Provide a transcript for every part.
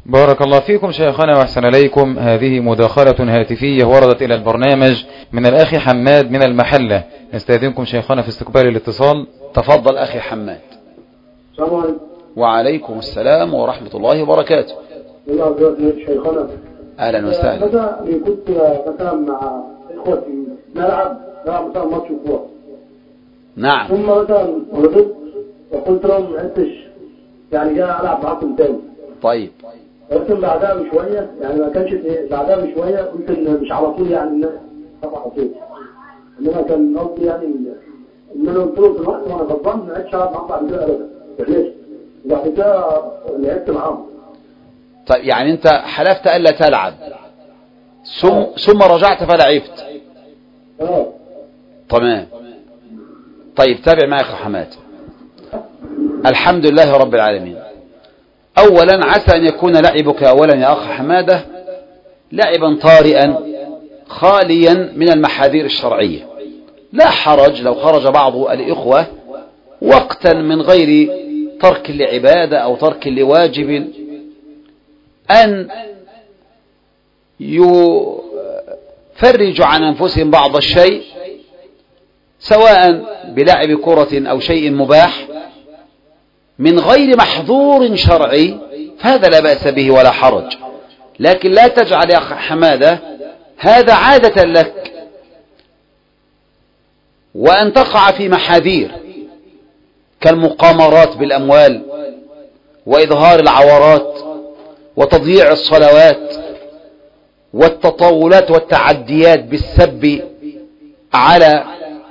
بارك الله فيكم شيخنا وأحسن إليكم. هذه مداخلة هاتفية وردت إلى البرنامج من الأخ حماد من المحلة. نستأذنكم شيخنا في استقبال الاتصال. تفضل أخي حماد. السلام عليكم. وعليكم السلام ورحمة الله وبركاته. شيخنا أهلا وسهلا. مثلا كنت مثلا مع إخوتي نلعب مثلا ماتش كورة. نعم. ثم مثلا غلطت وقلت لهم ما عدتش يعني جاي ألعب معاكم تاني. طيب. ولكن بعدها بشوية يعني ما كانش بعدها بشوية قلت إن مش على طول يعني الناس طبعا طول. إنما كان قصدي يعني إن أنا قلت له في الوقت وأنا غضبان ما عدتش ألعب معاكم بعد كده أبدا. ليش؟ وبعد كده لعبت معاهم. طيب يعني أنت حلفت ألا تلعب ثم رجعت فلعبت. تمام. طيب تابع معي أخي حماد. الحمد لله رب العالمين. أولا عسى أن يكون لعبك أولا يا أخ حمادة لعبا طارئا خاليا من المحاذير الشرعية. لا حرج لو خرج بعض الإخوة وقتا من غير ترك لعبادة أو ترك لواجب أن يفرجوا عن أنفسهم بعض الشيء سواء بلعب كرة أو شيء مباح من غير محظور شرعي، فهذا لا بأس به ولا حرج. لكن لا تجعل يا أخ حمادة هذا عادة لك وأن تقع في محاذير كالمقامرات بالأموال وإظهار العورات وتضييع الصلوات والتطاولات والتعديات بالسب على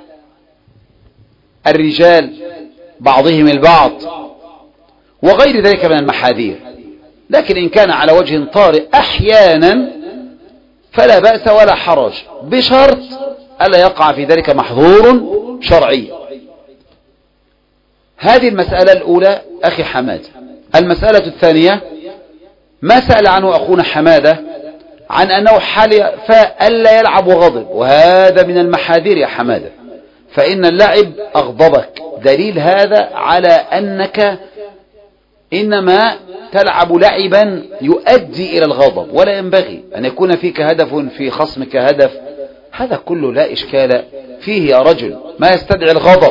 الرجال بعضهم البعض وغير ذلك من المحاذير. لكن إن كان على وجه طارئ أحيانا فلا بأس ولا حرج بشرط ألا يقع في ذلك محظور شرعي. هذه المسألة الأولى أخي حماد. المسألة الثانية ما سأل عنه أخونا حمادة عن أنه حلف ألا يلعب وغضب، وهذا من المحاذير يا حمادة، فإن اللعب أغضبك. دليل هذا على أنك إنما تلعب لعبا يؤدي إلى الغضب، ولا ينبغي أن يكون فيك هدف في خصمك هدف. هذا كله لا إشكال فيه يا رجل، ما يستدعي الغضب.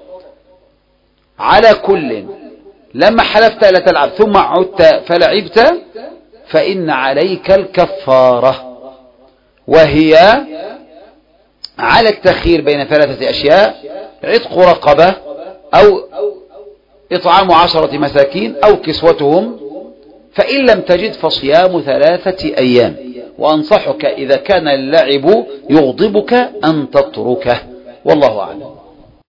على كل لما حلفت لا تلعب ثم عدت فلعبت فإن عليك الكفارة، وهي على التخيير بين ثلاثة أشياء: عتق رقبة أو إطعام 10 مساكين أو كسوتهم، فإن لم تجد فصيام 3 أيام. وأنصحك إذا كان اللعب يغضبك أن تتركه، والله أعلم.